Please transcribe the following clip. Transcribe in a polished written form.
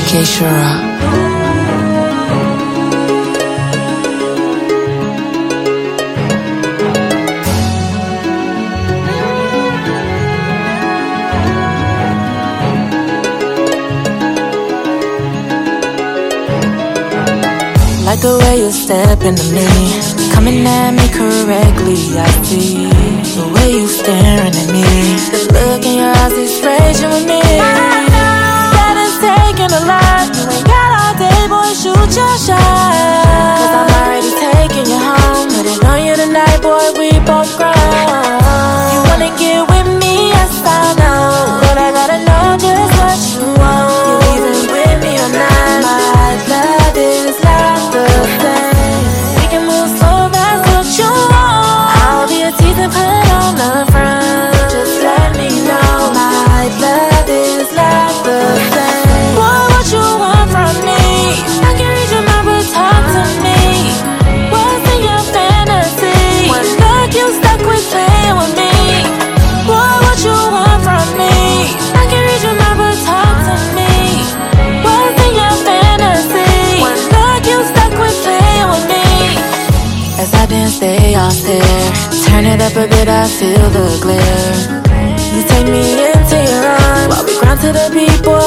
K-Shura. Like the way you step into me, coming at me correctly, I see the way you staring at me, the look in your eyes is raging with me. That is taking a lot, you ain't got all day, boy, shoot your shot. Cause I'm already taking you home, put it on you tonight, boy, we both grown. You wanna get with me, yes I know, but I gotta know just what you want. You leaving with me or not, my love is not the same. We can move slow, that's what you want. I'll be a tease and put on the front. Just let me know my love is not the same. Boy, what you want from me? I can read your mind, but talk to me. What's in your fantasy? One look, you stuck with playing with me. Boy, what you want from me? I can read your mind, but talk to me. What's in your fantasy? One look, you stuck with playing with me. As I dance, they all stare. Turn it up a bit, I feel the glare. You take me into your arms while we grind to the beat, boy.